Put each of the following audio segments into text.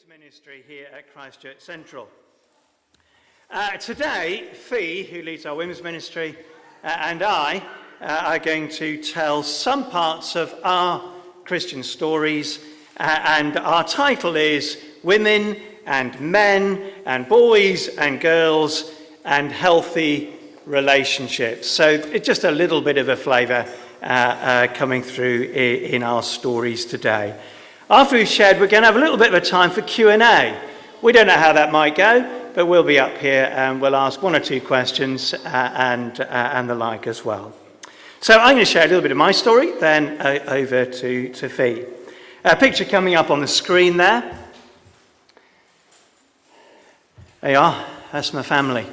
Women's Ministry here at Christchurch Central. Today, Fee, who leads our Women's Ministry, and I are going to tell some parts of our Christian stories, and our title is Women and Men and Boys and Girls and Healthy Relationships. So it's just a little bit of a flavour coming through in our stories today. After we've shared, we're going to have a little bit of a time for Q&A. We don't know how that might go, but we'll be up here and we'll ask one or two questions and the like as well. So I'm going to share a little bit of my story, then over to Fee. A picture coming up on the screen there. There you are. That's my family.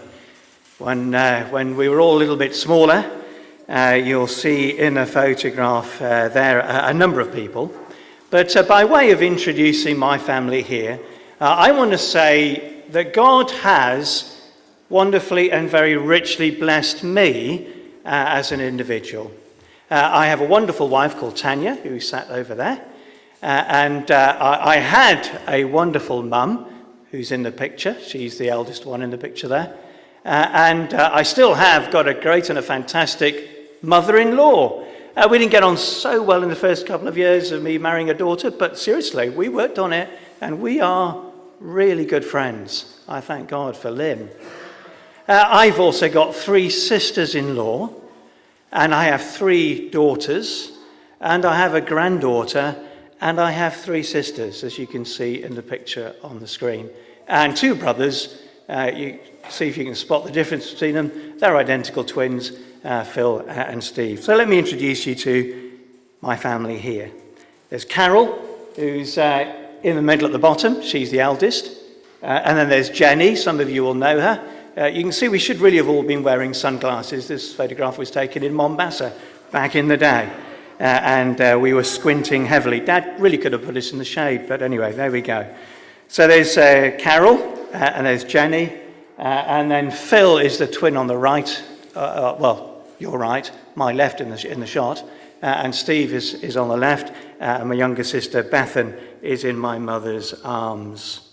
When we were all a little bit smaller, you'll see in a photograph there a number of people. But by way of introducing my family here, I want to say that God has wonderfully and very richly blessed me as an individual. I have a wonderful wife called Tanya, who sat over there. And I had a wonderful mum who's in the picture. She's the eldest one in the picture there. And I still have got a great and a fantastic mother-in-law. We didn't get on so well in the first couple of years of me marrying a daughter, but seriously, we worked on it, and we are really good friends. I thank God for Lynn. I've also got 3 sisters-in-law, and I have 3 daughters, and I have a granddaughter, and I have 3 sisters, as you can see in the picture on the screen. And 2 brothers. You see if you can spot the difference between them. They're identical twins, Phil and Steve. So let me introduce you to my family here. There's Carol, who's in the middle at the bottom. She's the eldest. And then there's Jenny. Some of you will know her. You can see we should really have all been wearing sunglasses. This photograph was taken in Mombasa back in the day. And we were squinting heavily. Dad really could have put us in the shade, but anyway, there we go. So there's Carol. And there's Jenny, and then Phil is the twin on the right, well, your right, my left in the shot, and Steve is on the left, and my younger sister Bethan is in my mother's arms.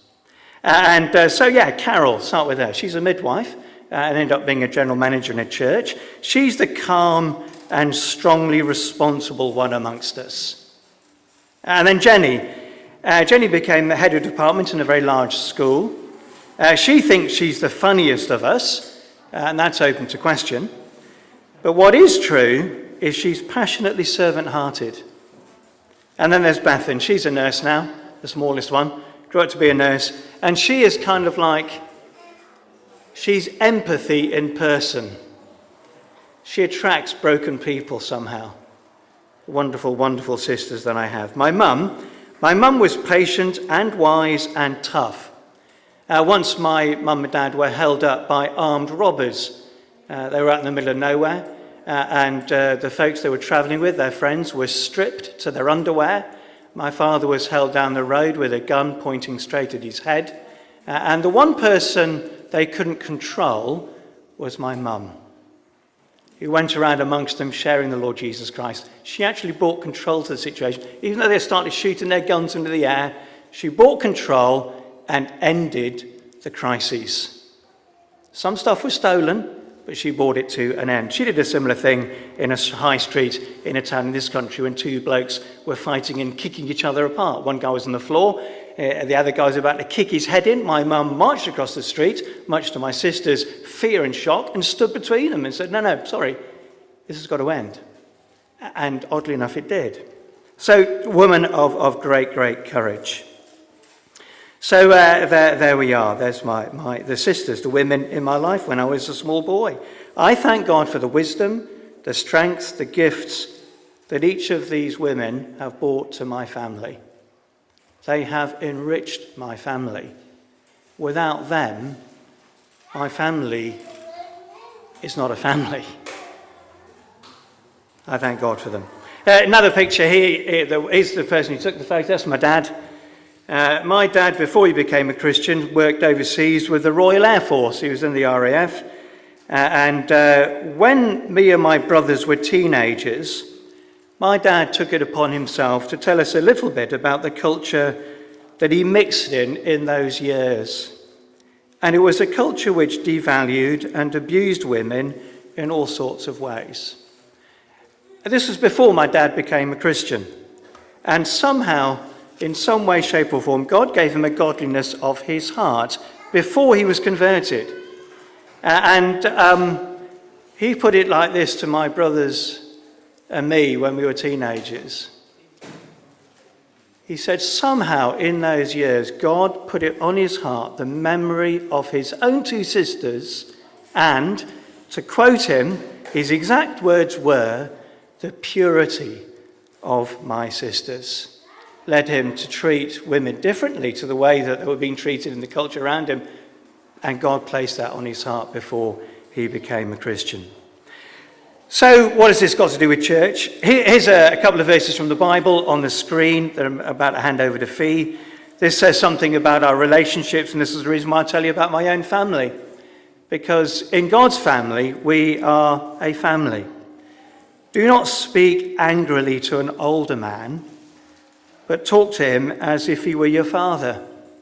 So Carol, start with her. She's a midwife and ended up being a general manager in a church. She's the calm and strongly responsible one amongst us. And then Jenny. Jenny became the head of department in a very large school. She thinks she's the funniest of us, and that's open to question. But what is true is she's passionately servant-hearted. And then there's Bethan. She's a nurse now, the smallest one. Grew up to be a nurse. And she is kind of like, she's empathy in person. She attracts broken people somehow. Wonderful, wonderful sisters that I have. My mum was patient and wise and tough. Once my mum and dad were held up by armed robbers. They were out in the middle of nowhere, and the folks they were travelling with, their friends, were stripped to their underwear. My father was held down the road with a gun pointing straight at his head, and the one person they couldn't control was my mum, who went around amongst them sharing the Lord Jesus Christ. She actually brought control to the situation. Even though they started shooting their guns into the air, she brought control and ended the crises. Some stuff was stolen, but she brought it to an end. She did a similar thing in a high street in a town in this country when 2 blokes were fighting and kicking each other apart. One guy was on the floor, the other guy was about to kick his head in. My mum marched across the street, much to my sister's fear and shock, and stood between them and said, no, sorry, this has got to end. And oddly enough, it did. So, woman of great, great courage. So there we are. There's the sisters, the women in my life when I was a small boy. I thank God for the wisdom, the strength, the gifts that each of these women have brought to my family. They have enriched my family. Without them, my family is not a family. I thank God for them. Another picture here is the person who took the photo. That's my dad. My dad, before he became a Christian, worked overseas with the Royal Air Force. He was in the RAF. And when me and my brothers were teenagers, my dad took it upon himself to tell us a little bit about the culture that he mixed in those years. And it was a culture which devalued and abused women in all sorts of ways. This was before my dad became a Christian. And somehow, in some way, shape or form, God gave him a godliness of his heart before he was converted. He put it like this to my brothers and me when we were teenagers. He said, somehow in those years, God put it on his heart, the memory of his own two sisters, and, to quote him, his exact words were, the purity of my sisters. Led him to treat women differently to the way that they were being treated in the culture around him, and God placed that on his heart before he became a Christian. So what has this got to do with church? Here's a couple of verses from the Bible on the screen that I'm about to hand over to Fee. This says something about our relationships, and this is the reason why I tell you about my own family. Because in God's family, we are a family. Do not speak angrily to an older man, but talk to him as if he were your father.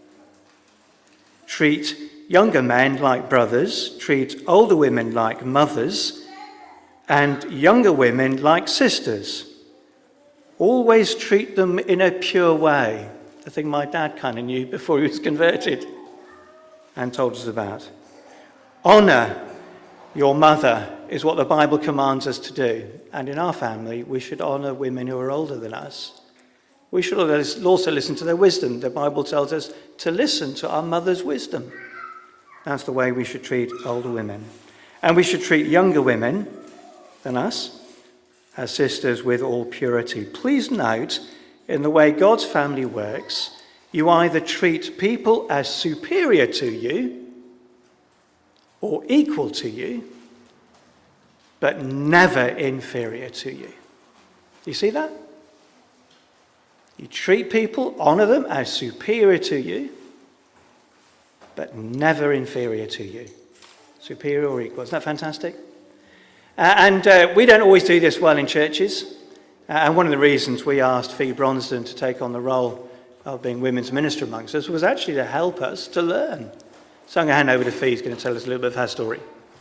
Treat younger men like brothers, treat older women like mothers, and younger women like sisters. Always treat them in a pure way. The thing my dad kind of knew before he was converted and told us about. Honour your mother is what the Bible commands us to do. And in our family, we should honour women who are older than us. We should also listen to their wisdom. The Bible tells us to listen to our mother's wisdom. That's the way we should treat older women. And we should treat younger women than us as sisters with all purity. Please note, in the way God's family works, you either treat people as superior to you or equal to you, but never inferior to you. You see that? You treat people, honour them as superior to you, but never inferior to you. Superior or equal. Isn't that fantastic? We don't always do this well in churches. And one of the reasons we asked Fee Bronston to take on the role of being women's minister amongst us was actually to help us to learn. So I'm going to hand over to Fee, who's going to tell us a little bit of her story.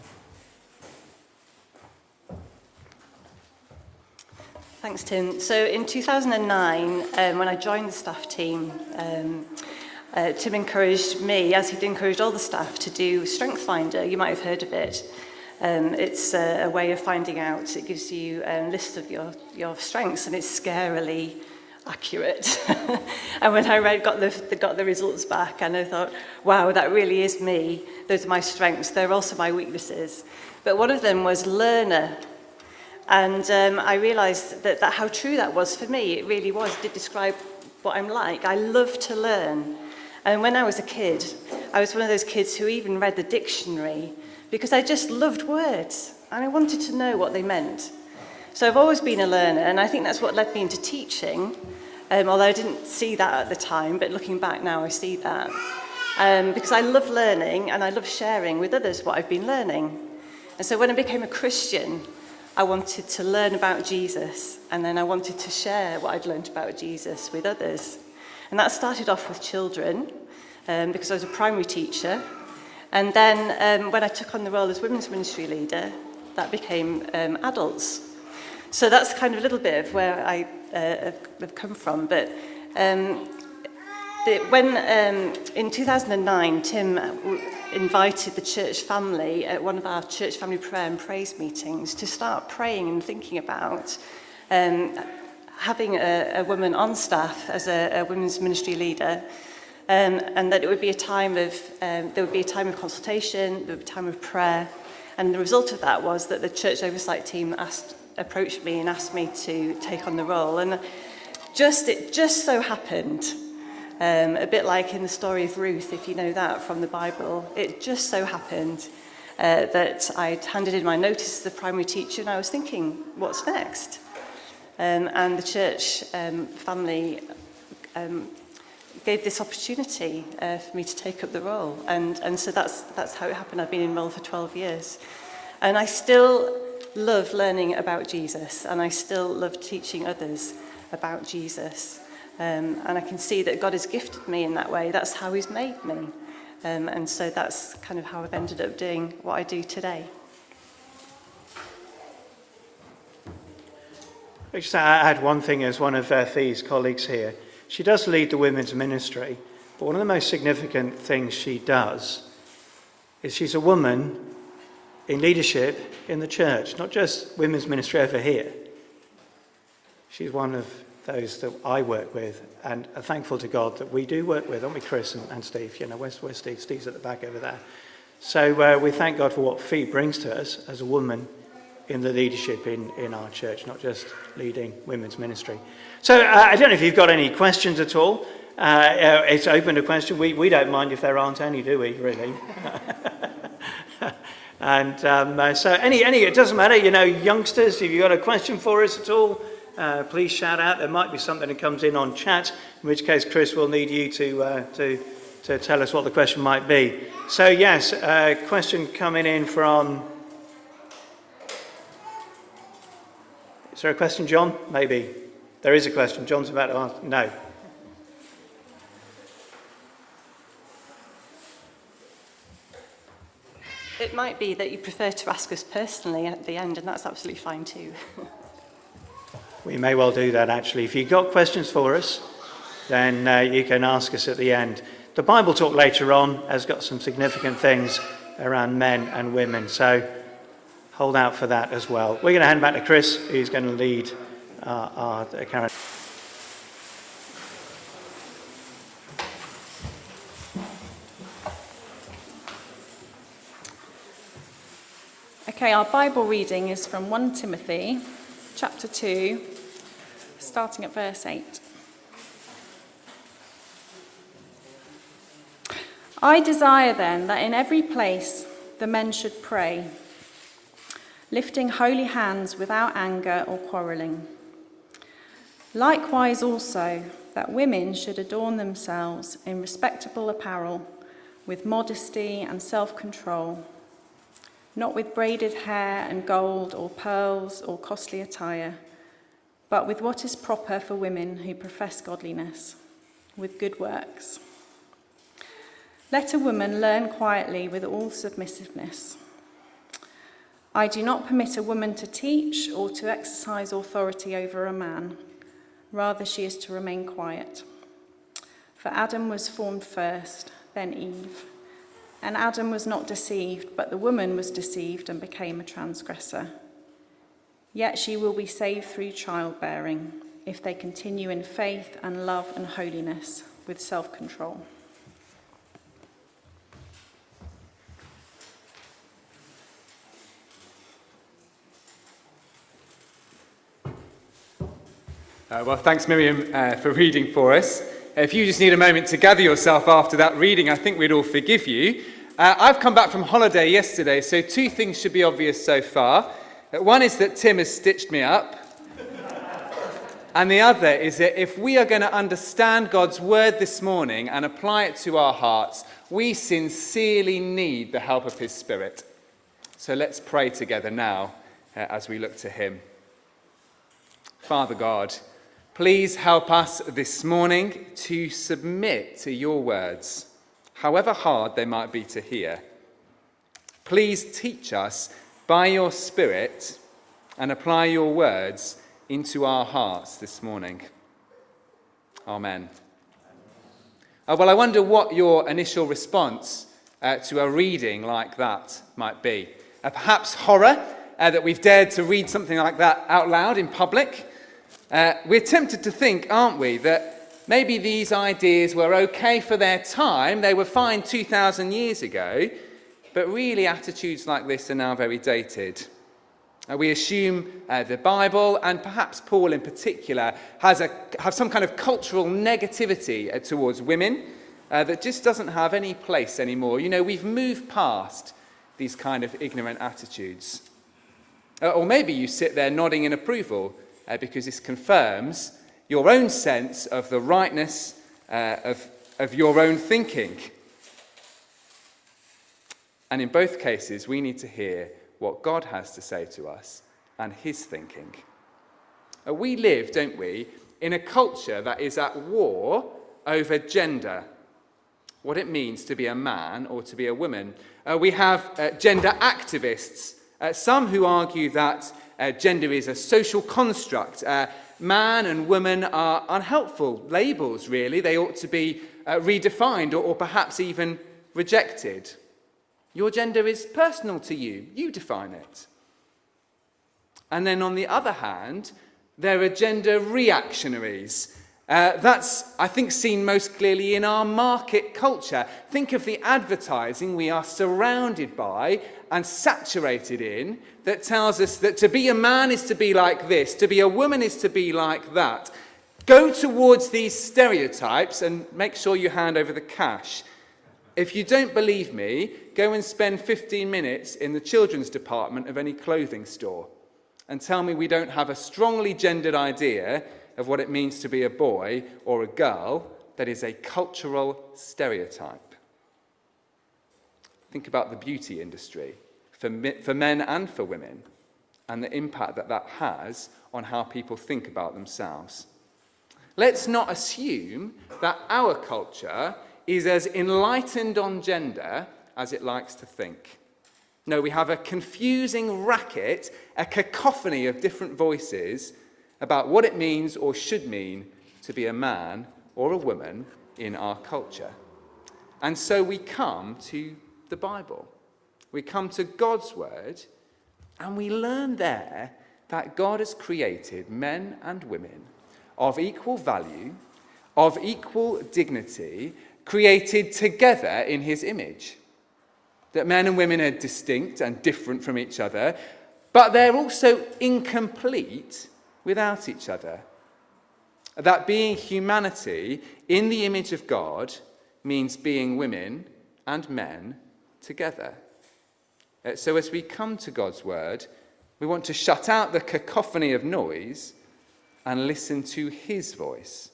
Thanks, Tim. So in 2009, when I joined the staff team, Tim encouraged me, as he'd encouraged all the staff, to do Strength Finder. You might have heard of it. It's a way of finding out. It gives you a list of your strengths, and it's scarily accurate. And when I got the results back, and I thought, wow, that really is me. Those are my strengths. They're also my weaknesses. But one of them was learner. And I realised that how true that was for me. It really did describe what I'm like. I love to learn. And when I was a kid, I was one of those kids who even read the dictionary because I just loved words and I wanted to know what they meant. So I've always been a learner, and I think that's what led me into teaching, although I didn't see that at the time, but looking back now I see that. Because I love learning and I love sharing with others what I've been learning. And so when I became a Christian, I wanted to learn about Jesus, and then I wanted to share what I'd learned about Jesus with others. And that started off with children, because I was a primary teacher. And then when I took on the role as women's ministry leader, that became adults. So that's kind of a little bit of where I have come from. But when in 2009, Tim invited the church family at one of our church family prayer and praise meetings to start praying and thinking about having a woman on staff as a women's ministry leader, and that it would be a time of there would be a time of consultation, there would be a time of prayer, and the result of that was that the church oversight team approached me and asked me to take on the role, and it just so happened. A bit like in the story of Ruth, if you know that from the Bible, it just so happened that I'd handed in my notice as the primary teacher, and I was thinking, what's next? And the church family gave this opportunity for me to take up the role, and so that's how it happened. I've been in role for 12 years, and I still love learning about Jesus, and I still love teaching others about Jesus. And I can see that God has gifted me in that way. That's how he's made me. And so that's kind of how I've ended up doing what I do today. I just add one thing as one of Thee's colleagues here. She does lead the women's ministry, but one of the most significant things she does is she's a woman in leadership in the church, not just women's ministry over here. She's one of those that I work with and are thankful to God that we do work with, aren't we, Chris and Steve? You know, where's Steve? Steve's at the back over there. So we thank God for what Fee brings to us as a woman in the leadership in our church, not just leading women's ministry. So I don't know if you've got any questions at all. It's open to question. We don't mind if there aren't any, do we, really? And so any, it doesn't matter, you know, youngsters, if you've got a question for us at all, please shout out. There might be something that comes in on chat, in which case Chris will need you to tell us what the question might be. So yes, a question coming in from... Is there a question, John? Maybe. There is a question. John's about to ask. No. It might be that you prefer to ask us personally at the end, and that's absolutely fine too. We may well do that, actually. If you've got questions for us, then you can ask us at the end. The Bible talk later on has got some significant things around men and women, so hold out for that as well. We're going to hand back to Chris, who's going to lead our current. Okay, our Bible reading is from 1 Timothy chapter 2, starting at verse 8. I desire then that in every place the men should pray, lifting holy hands without anger or quarrelling. Likewise also that women should adorn themselves in respectable apparel, with modesty and self-control, not with braided hair and gold or pearls or costly attire, but with what is proper for women who profess godliness, with good works. Let a woman learn quietly with all submissiveness. I do not permit a woman to teach or to exercise authority over a man. Rather, she is to remain quiet. For Adam was formed first, then Eve. And Adam was not deceived, but the woman was deceived and became a transgressor. Yet she will be saved through childbearing, if they continue in faith and love and holiness, with self-control. Well, thanks, Miriam, for reading for us. If you just need a moment to gather yourself after that reading, I think we'd all forgive you. I've come back from holiday yesterday, so two things should be obvious so far. One is that Tim has stitched me up. And the other is that if we are going to understand God's word this morning and apply it to our hearts, we sincerely need the help of his Spirit. So let's pray together now as we look to him. Father God, please help us this morning to submit to your words, however hard they might be to hear. Please teach us by your Spirit and apply your words into our hearts this morning. Amen. Well, I wonder what your initial response to a reading like that might be. Perhaps horror that we've dared to read something like that out loud in public. We're tempted to think, aren't we, that maybe these ideas were okay for their time, they were fine 2,000 years ago, but really attitudes like this are now very dated. We assume the Bible, and perhaps Paul in particular, have some kind of cultural negativity towards women that just doesn't have any place anymore. You know, we've moved past these kind of ignorant attitudes. Or maybe you sit there nodding in approval, because this confirms your own sense of the rightness of your own thinking. And in both cases, we need to hear what God has to say to us and his thinking. We live, don't we, in a culture that is at war over gender, what it means to be a man or to be a woman. We have gender activists, some who argue that gender is a social construct. Man and woman are unhelpful labels, really. They ought to be redefined or perhaps even rejected. Your gender is personal to you. You define it. And then on the other hand, there are gender reactionaries. That's, I think, seen most clearly in our market culture. Think of the advertising we are surrounded by and saturated in that tells us that to be a man is to be like this, to be a woman is to be like that. Go towards these stereotypes and make sure you hand over the cash. If you don't believe me, go and spend 15 minutes in the children's department of any clothing store and tell me we don't have a strongly gendered idea of what it means to be a boy or a girl that is a cultural stereotype. Think about the beauty industry for men and for women and the impact that that has on how people think about themselves. Let's not assume that our culture is as enlightened on gender as it likes to think. No, we have a confusing racket, a cacophony of different voices about what it means or should mean to be a man or a woman in our culture. And so we come to the Bible. We come to God's word, and we learn there that God has created men and women of equal value, of equal dignity, created together in his image. That men and women are distinct and different from each other, but they're also incomplete without each other. That being humanity in the image of God means being women and men together. So as we come to God's word, we want to shut out the cacophony of noise and listen to his voice.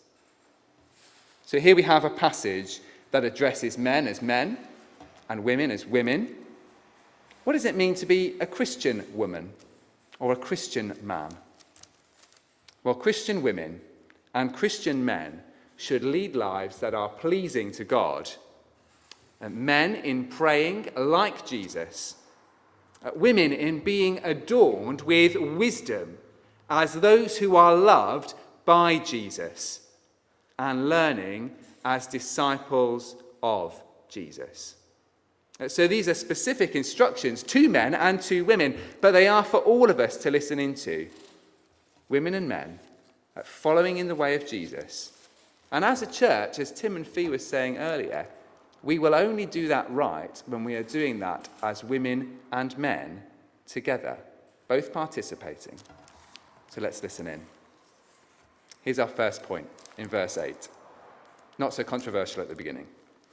So here we have a passage that addresses men as men and women as women. What does it mean to be a Christian woman or a Christian man? Well, Christian women and Christian men should lead lives that are pleasing to God. Men in praying like Jesus. Women in being adorned with wisdom as those who are loved by Jesus and learning as disciples of Jesus. So these are specific instructions to men and to women, but they are for all of us to listen into. Women and men, following in the way of Jesus. And as a church, as Tim and Fee were saying earlier, we will only do that right when we are doing that as women and men together, both participating. So let's listen in. Here's our first point in verse 8. Not so controversial at the beginning.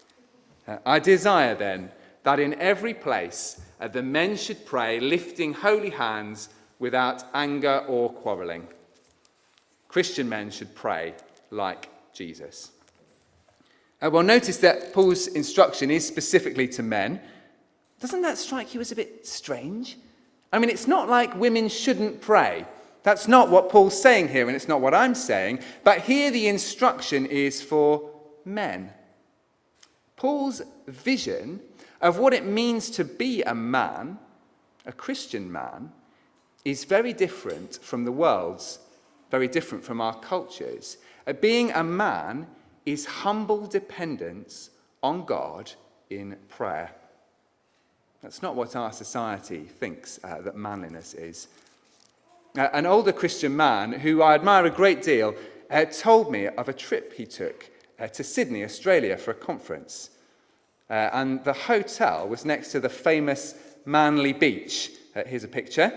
I desire then that in every place the men should pray, lifting holy hands without anger or quarrelling. Christian men should pray like Jesus. Well, notice that Paul's instruction is specifically to men. Doesn't that strike you as a bit strange? I mean, it's not like women shouldn't pray. That's not what Paul's saying here, and it's not what I'm saying. But here the instruction is for men. Paul's vision of what it means to be a man, a Christian man, is very different from the world's, very different from our culture's. Being a man is humble dependence on God in prayer. That's not what our society thinks that manliness is. An older Christian man who I admire a great deal told me of a trip he took to Sydney, Australia for a conference. And the hotel was next to the famous Manly Beach. Here's a picture.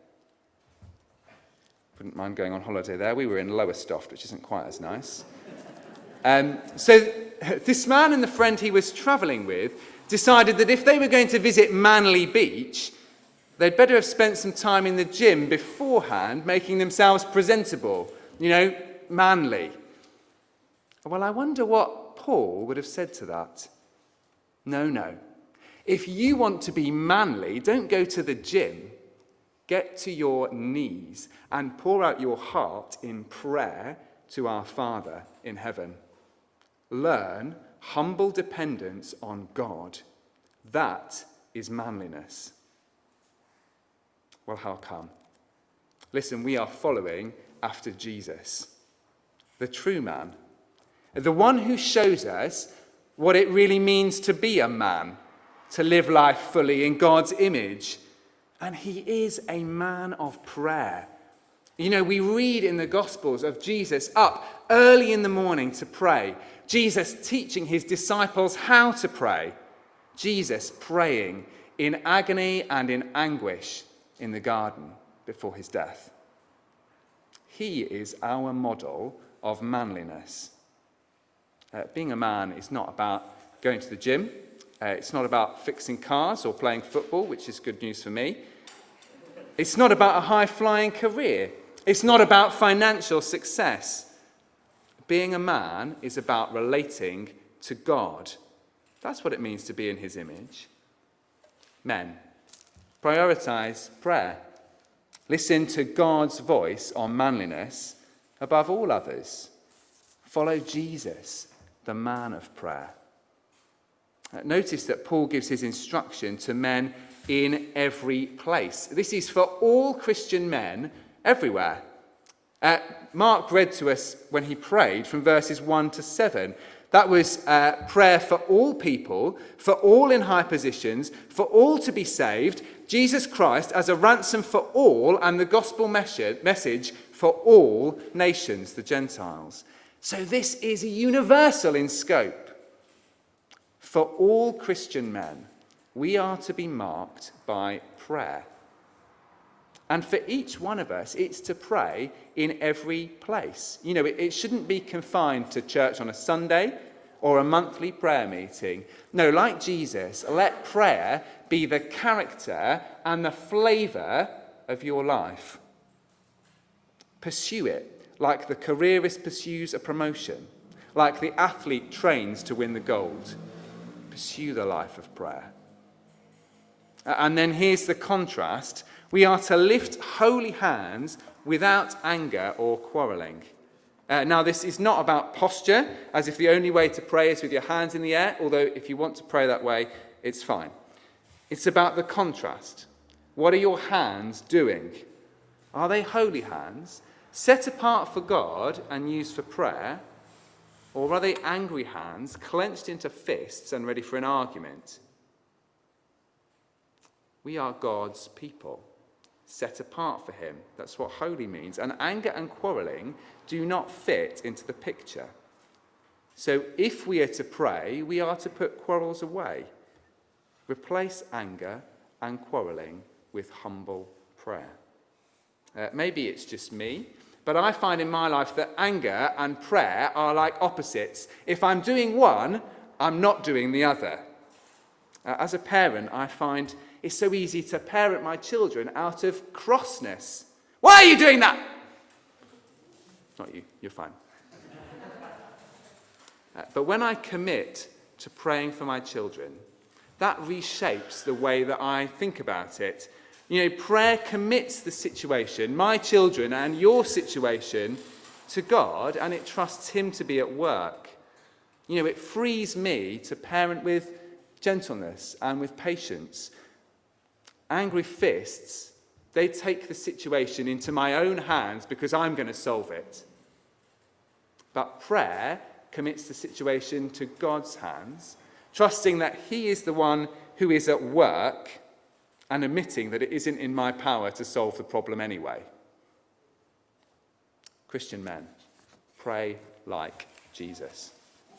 Wouldn't mind going on holiday there. We were in Lowestoft, which isn't quite as nice. So this man and the friend he was travelling with decided that if they were going to visit Manly Beach, they'd better have spent some time in the gym beforehand, making themselves presentable, manly. Well, I wonder what Paul would have said to that. No. If you want to be manly, don't go to the gym. Get to your knees and pour out your heart in prayer to our Father in heaven. Learn humble dependence on God. That is manliness. Well, how come? Listen, we are following after Jesus, the true man, the one who shows us what it really means to be a man, to live life fully in God's image. And he is a man of prayer. You know, we read in the Gospels of Jesus up early in the morning to pray, Jesus teaching his disciples how to pray, Jesus praying in agony and in anguish in the garden before his death. He is our model of manliness. Being a man is not about going to the gym. It's not about fixing cars or playing football, which is good news for me. It's not about a high-flying career. It's not about financial success. Being a man is about relating to God. That's what it means to be in his image. Men, prioritize prayer. Listen to God's voice on manliness above all others. Follow Jesus, the man of prayer. Notice that Paul gives his instruction to men in every place. This is for all Christian men everywhere. Mark read to us when he prayed from verses 1 to 7. That was prayer for all people, for all in high positions, for all to be saved, Jesus Christ as a ransom for all, and the gospel message for all nations, the Gentiles. So this is universal in scope. For all Christian men, we are to be marked by prayer. And for each one of us, it's to pray in every place. You know, it shouldn't be confined to church on a Sunday or a monthly prayer meeting. No, like Jesus, let prayer be the character and the flavour of your life. Pursue it like the careerist pursues a promotion, like the athlete trains to win the gold. Pursue the life of prayer. And then here's the contrast. We are to lift holy hands without anger or quarrelling. Now, this is not about posture, as if the only way to pray is with your hands in the air, although if you want to pray that way, it's fine. It's about the contrast. What are your hands doing? Are they holy hands, set apart for God and used for prayer? Or are they angry hands, clenched into fists and ready for an argument? We are God's people, set apart for him. That's what holy means. And anger and quarrelling do not fit into the picture. So if we are to pray, we are to put quarrels away. Replace anger and quarrelling with humble prayer. Maybe it's just me, but I find in my life that anger and prayer are like opposites. If I'm doing one, I'm not doing the other. As a parent, I find it's so easy to parent my children out of crossness. Why are you doing that? Not you, you're fine. But when I commit to praying for my children, that reshapes the way that I think about it. You know, prayer commits the situation, my children and your situation, to God, and it trusts him to be at work. You know, it frees me to parent with gentleness and with patience. Angry fists, they take the situation into my own hands because I'm going to solve it. But prayer commits the situation to God's hands, trusting that he is the one who is at work and admitting that it isn't in my power to solve the problem anyway. Christian men, pray like Jesus.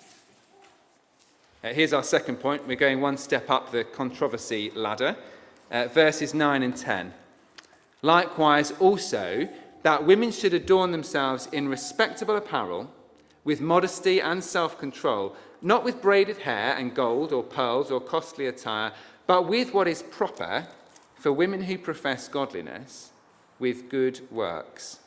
Here's our second point. We're going one step up the controversy ladder. Verses 9 and 10. Likewise also, that women should adorn themselves in respectable apparel, with modesty and self-control, not with braided hair and gold or pearls or costly attire, but with what is proper for women who profess godliness, with good works.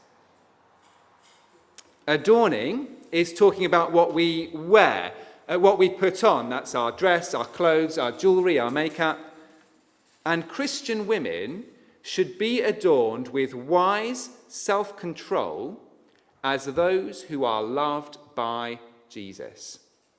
Adorning is talking about what we wear, what we put on. That's our dress, our clothes, our jewellery, our makeup. And Christian women should be adorned with wise self-control as those who are loved by Jesus.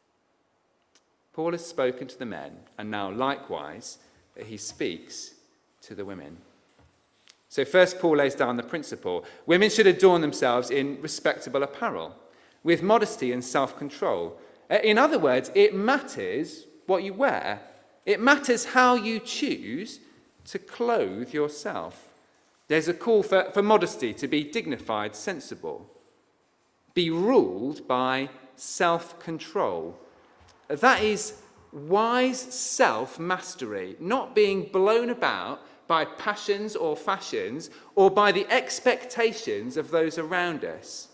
Paul has spoken to the men, and now likewise he speaks to the women. So first, Paul lays down the principle. Women should adorn themselves in respectable apparel, with modesty and self-control. In other words, it matters what you wear. It matters how you choose to clothe yourself. There's a call for modesty, to be dignified, sensible. Be ruled by self-control. That is wise self-mastery, not being blown about by passions or fashions or by the expectations of those around us,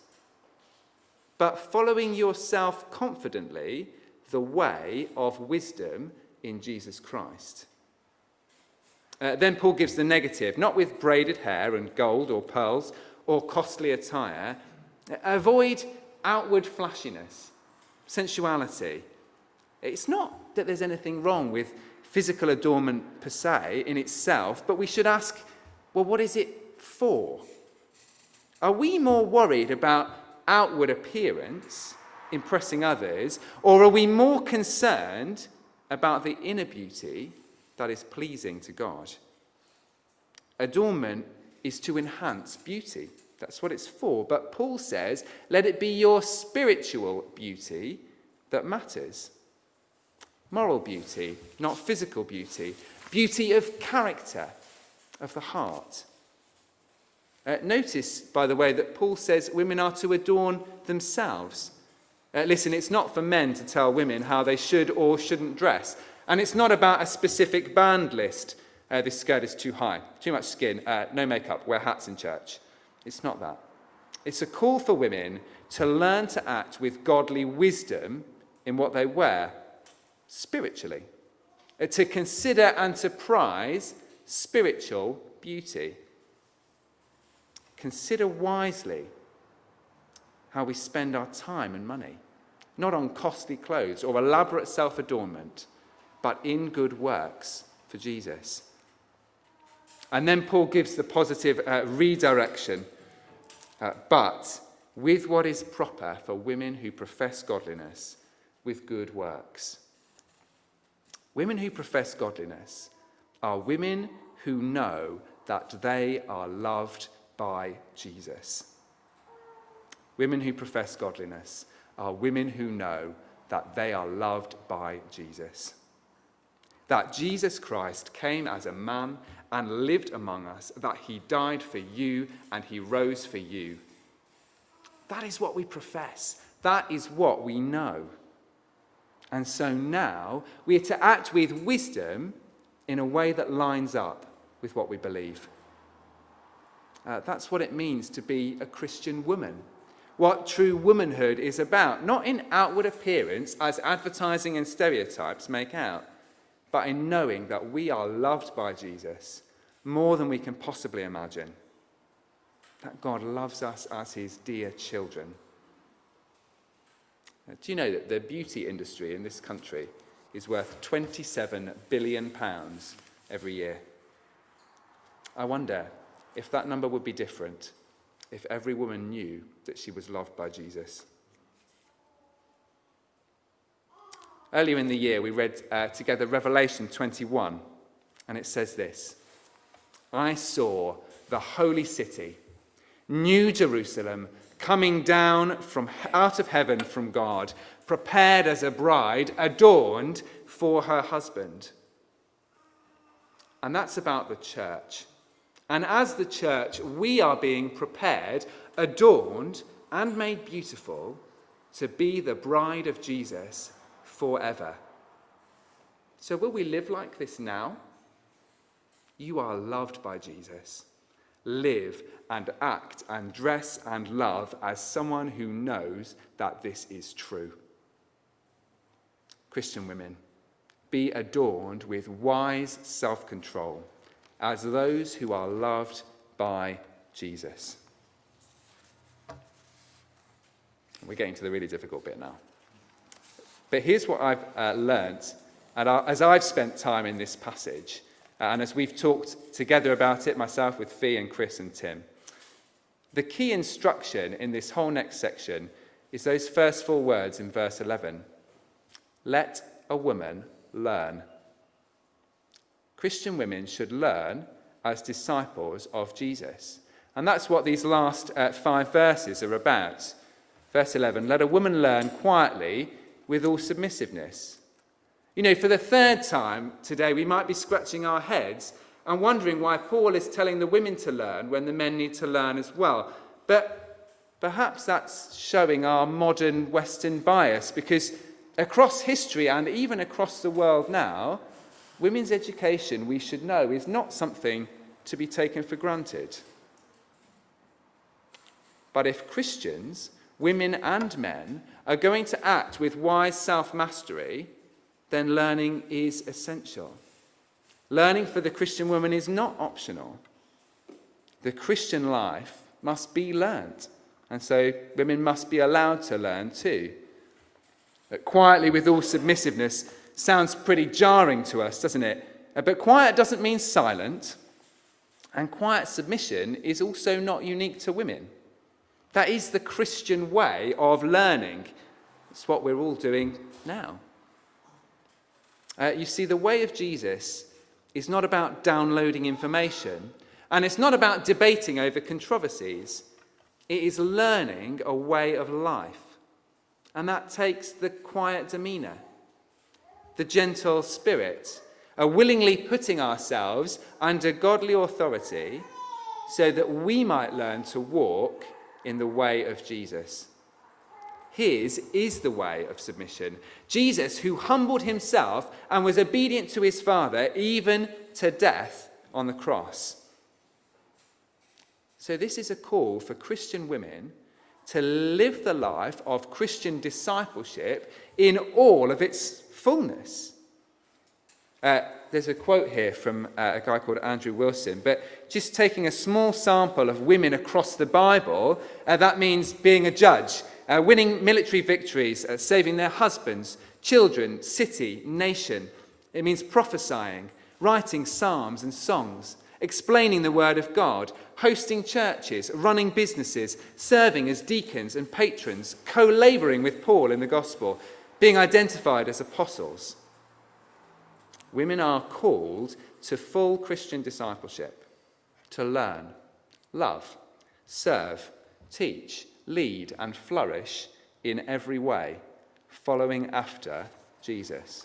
but following yourself confidently the way of wisdom in Jesus Christ. Then Paul gives the negative, not with braided hair and gold or pearls or costly attire. Avoid outward flashiness, sensuality. It's not that there's anything wrong with physical adornment per se in itself, but we should ask, well, what is it for? Are we more worried about outward appearance, impressing others, or are we more concerned about the inner beauty that is pleasing to God? Adornment is to enhance beauty. That's what it's for. But Paul says, let it be your spiritual beauty that matters. Moral beauty, not physical beauty. Beauty of character, of the heart. Notice, by the way, that Paul says women are to adorn themselves. Listen, it's not for men to tell women how they should or shouldn't dress. And it's not about a specific band list. This skirt is too high, too much skin, no makeup, wear hats in church. It's not that. It's a call for women to learn to act with godly wisdom in what they wear, spiritually. To consider and to prize spiritual beauty. Consider wisely how we spend our time and money, not on costly clothes or elaborate self-adornment, but in good works for Jesus. And then Paul gives the positive redirection, but with what is proper for women who profess godliness with good works. Women who profess godliness are women who know that they are loved by Jesus. Women who profess godliness are women who know that they are loved by Jesus. That Jesus Christ came as a man and lived among us, that he died for you and he rose for you. That is what we profess. That is what we know. And so now we are to act with wisdom in a way that lines up with what we believe. That's what it means to be a Christian woman. What true womanhood is about, not in outward appearance as advertising and stereotypes make out, but in knowing that we are loved by Jesus more than we can possibly imagine. That God loves us as his dear children. Do you know that the beauty industry in this country is worth £27 billion every year? I wonder if that number would be different if every woman knew that she was loved by Jesus. Earlier in the year, we read together Revelation 21, and it says this: I saw the holy city, New Jerusalem, coming down from out of heaven from God, prepared as a bride, adorned for her husband. And that's about the church. And as the church, we are being prepared, adorned, and made beautiful to be the bride of Jesus forever. So will we live like this now? You are loved by Jesus. Live and act and dress and love as someone who knows that this is true. Christian women, be adorned with wise self-control as those who are loved by Jesus. We're getting to the really difficult bit now. But here's what I've learnt, and as I've spent time in this passage, and as we've talked together about it, myself with Fee and Chris and Tim, The key instruction in this whole next section is those first 4 words in verse 11. Let a woman learn. Christian women should learn as disciples of Jesus. And that's what these last 5 verses are about. Verse 11, let a woman learn quietly with all submissiveness. You know, for the 3rd time today, we might be scratching our heads and wondering why Paul is telling the women to learn when the men need to learn as well. But perhaps that's showing our modern Western bias, because across history and even across the world now, women's education, we should know, is not something to be taken for granted. But if Christians, women and men, are going to act with wise self-mastery, then learning is essential. Learning for the Christian woman is not optional. The Christian life must be learnt, and so women must be allowed to learn too. But quietly with all submissiveness sounds pretty jarring to us, doesn't it? But quiet doesn't mean silent, and quiet submission is also not unique to women. That is the Christian way of learning. It's what we're all doing now. You see, the way of Jesus is not about downloading information, and it's not about debating over controversies. It is learning a way of life. And that takes the quiet demeanour, the gentle spirit, willingly putting ourselves under godly authority so that we might learn to walk in the way of Jesus. His is the way of submission. Jesus, who humbled himself and was obedient to his Father, even to death on the cross. So this is a call for Christian women to live the life of Christian discipleship in all of its fullness. There's a quote here from a guy called Andrew Wilson, but just taking a small sample of women across the Bible, that means being a judge, winning military victories, saving their husbands, children, city, nation. It means prophesying, writing psalms and songs, explaining the word of God, hosting churches, running businesses, serving as deacons and patrons, co-labouring with Paul in the gospel, being identified as apostles. Women are called to full Christian discipleship, to learn, love, serve, teach, lead and flourish in every way, following after Jesus.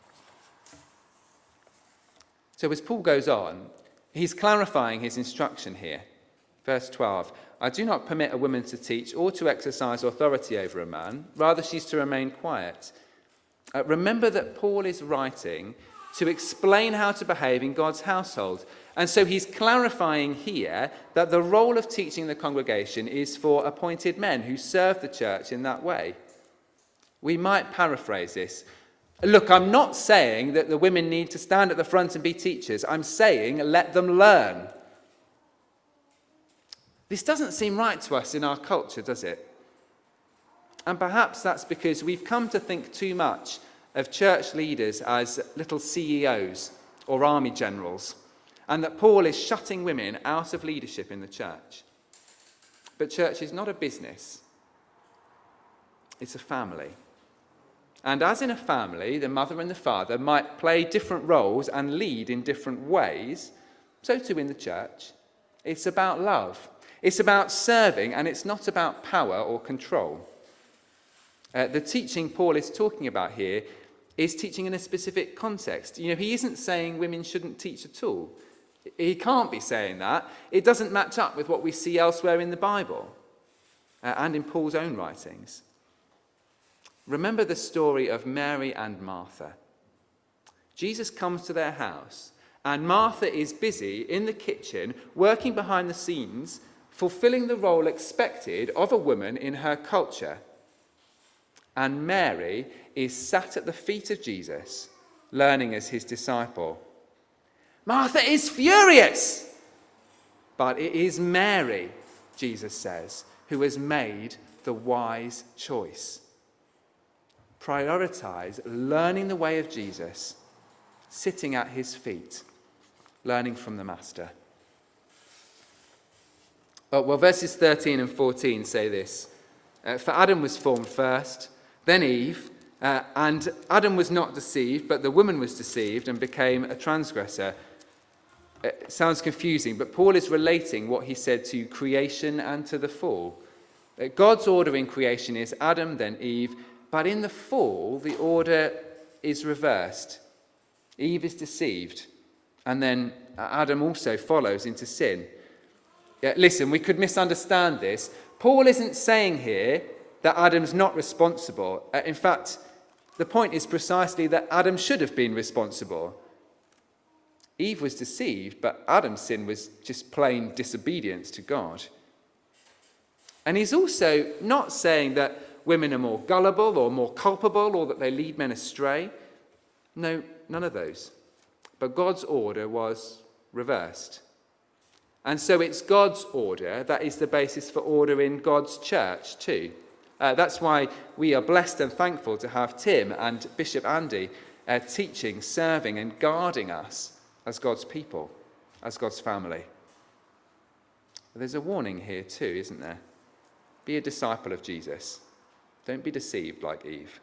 So as Paul goes on, he's clarifying his instruction here. Verse 12, I do not permit a woman to teach or to exercise authority over a man, rather she's to remain quiet. Remember that Paul is writing to explain how to behave in God's household. And so he's clarifying here that the role of teaching the congregation is for appointed men who serve the church in that way. We might paraphrase this. Look, I'm not saying that the women need to stand at the front and be teachers. I'm saying let them learn. This doesn't seem right to us in our culture, does it? And perhaps that's because we've come to think too much of church leaders as little CEOs or army generals, and that Paul is shutting women out of leadership in the church. But church is not a business. It's a family. And as in a family, the mother and the father might play different roles and lead in different ways, so too in the church. It's about love. It's about serving, and it's not about power or control. The teaching Paul is talking about here is teaching in a specific context. You know, he isn't saying women shouldn't teach at all. He can't be saying that. It doesn't match up with what we see elsewhere in the Bible and in Paul's own writings. Remember the story of Mary and Martha. Jesus comes to their house, and Martha is busy in the kitchen, working behind the scenes, fulfilling the role expected of a woman in her culture. And Mary is sat at the feet of Jesus, learning as his disciple. Martha is furious, but it is Mary, Jesus says, who has made the wise choice. Prioritize learning the way of Jesus, sitting at his feet, learning from the Master. Verses 13 and 14 say this. For Adam was formed first, then Eve, and Adam was not deceived, but the woman was deceived and became a transgressor. It sounds confusing, but Paul is relating what he said to creation and to the fall. God's order in creation is Adam, then Eve, but in the fall, the order is reversed. Eve is deceived, and then Adam also follows into sin. Listen, we could misunderstand this. Paul isn't saying here that Adam's not responsible. In fact, the point is precisely that Adam should have been responsible. Eve was deceived, but Adam's sin was just plain disobedience to God. And he's also not saying that women are more gullible or more culpable or that they lead men astray. No, none of those. But God's order was reversed. And so it's God's order that is the basis for order in God's church too. That's why we are blessed and thankful to have Tim and Bishop Andy teaching, serving and guarding us as God's people, as God's family. But there's a warning here too, isn't there? Be a disciple of Jesus. Don't be deceived like Eve.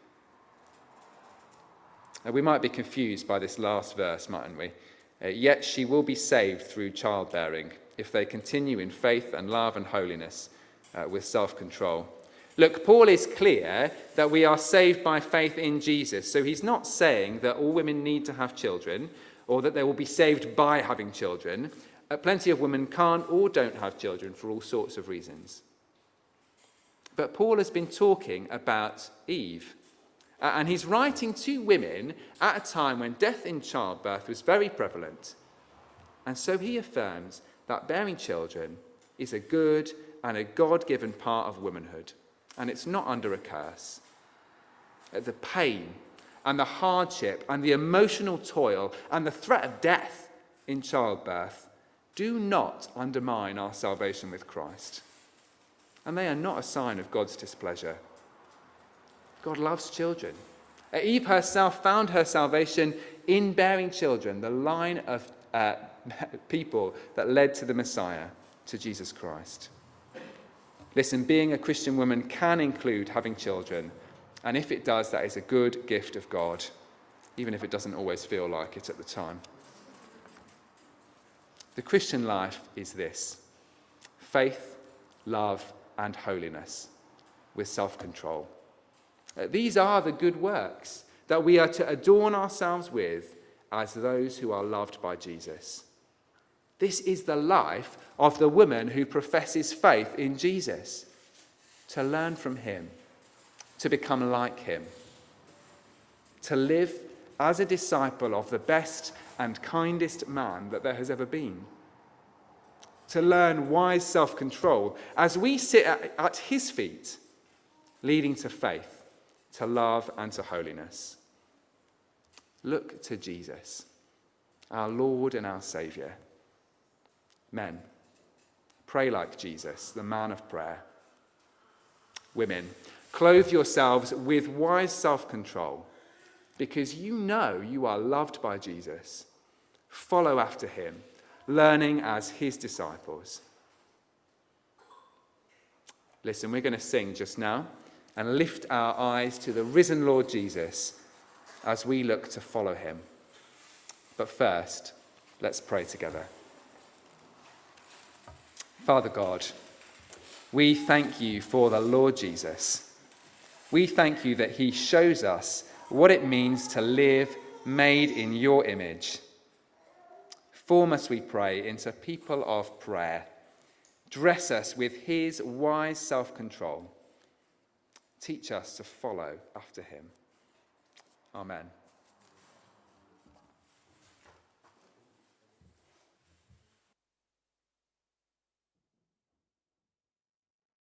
We might be confused by this last verse, mightn't we? Yet she will be saved through childbearing if they continue in faith and love and holiness with self-control. Look, Paul is clear that we are saved by faith in Jesus. So he's not saying that all women need to have children or that they will be saved by having children. Plenty of women can't or don't have children for all sorts of reasons. But Paul has been talking about Eve. And he's writing to women at a time when death in childbirth was very prevalent. And so he affirms that bearing children is a good and a God-given part of womanhood. And it's not under a curse. The pain and the hardship and the emotional toil and the threat of death in childbirth do not undermine our salvation with Christ. And they are not a sign of God's displeasure. God loves children. Eve herself found her salvation in bearing children, the line of people that led to the Messiah, to Jesus Christ. Listen, being a Christian woman can include having children, and if it does, that is a good gift of God, even if it doesn't always feel like it at the time. The Christian life is this: faith, love, and holiness, with self-control. These are the good works that we are to adorn ourselves with as those who are loved by Jesus. This is the life of the woman who professes faith in Jesus, to learn from him, to become like him, to live as a disciple of the best and kindest man that there has ever been, to learn wise self-control as we sit at his feet, leading to faith, to love and to holiness. Look to Jesus, our Lord and our Saviour. Men, pray like Jesus, the man of prayer. Women, clothe yourselves with wise self-control, because you know you are loved by Jesus. Follow after him, learning as his disciples. Listen, we're going to sing just now and lift our eyes to the risen Lord Jesus as we look to follow him. But first, let's pray together. Father God, we thank you for the Lord Jesus. We thank you that he shows us what it means to live made in your image. Form us, we pray, into people of prayer. Dress us with his wise self-control. Teach us to follow after him. Amen.